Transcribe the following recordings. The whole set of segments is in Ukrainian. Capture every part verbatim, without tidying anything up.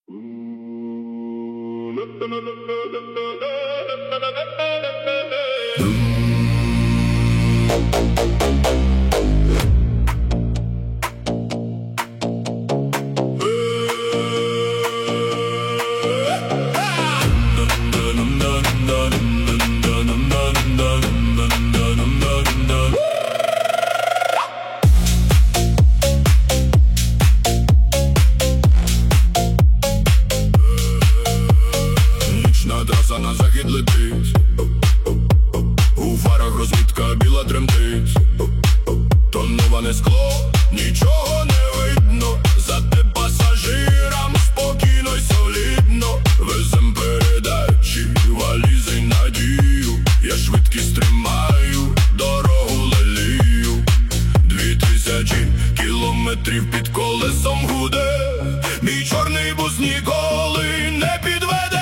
Нічна траса на захід летить, у фарах розвідка біла тремтить, тоноване скло, нічого не видно, зате пасажирам спокійно й солідно. Везем передачі, валізи й надію, я швидкість тримаю, дорогу лелію. Дві тисячі кілометрів під колесом гуде, мій чорний бус ніколи не підведе.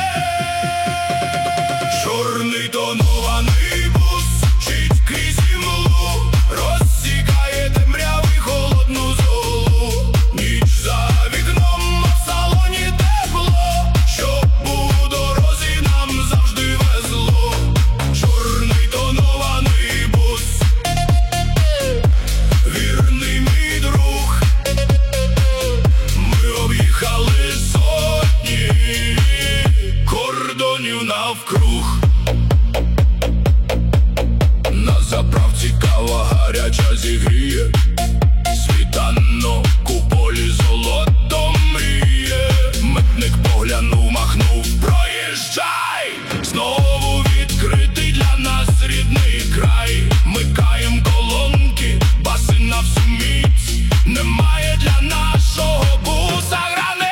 Чорний тонований бус мчить крізь імлу, розсікає темряви холодну золу. Ніч за вікном, а в салоні тепло, щоб у дорозі нам завжди везло. Чорний тонований бус, вірний мій друг, ми об'їхали сотні кордонів навкруг. На заправці кава гаряча зігріє, світанок у полі золотом мріє. Митник поглянув, махнув, проїжджай! Знову відкритий для нас рідний край. Микаєм колонки, баси на всю міць, немає для нашого буса границь.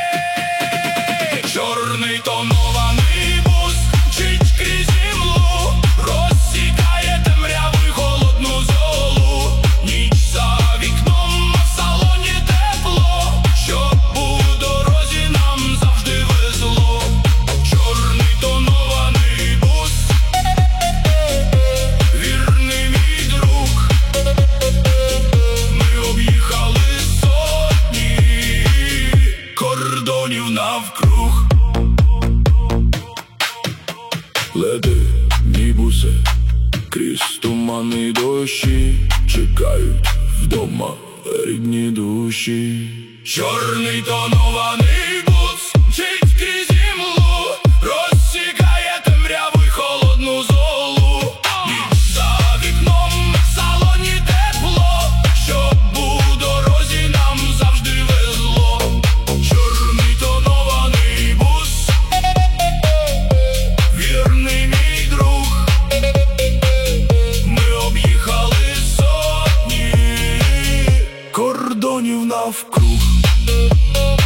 Чорний тонований бус мчить крізь імлу, розсікає темряви холодну золу. Ніч за вікном, а в салоні тепло, щоб у дорозі нам завжди везло. Чорний тонований бус, вірний мій друг, ми об'їхали сотні кордонів навкруг. Лети, мій бусе, крізь тумани дощі, чекають вдома рідні душі. Чорний тонований бус мчить крізь імлу, розсікає темряви холодну золу. Ніч за вікном, в салоні тепло, щоб у дорозі нам завжди везло. Чорний тонований бус, вірний мій друг, ми об'їхали сотні кордонів навкруг.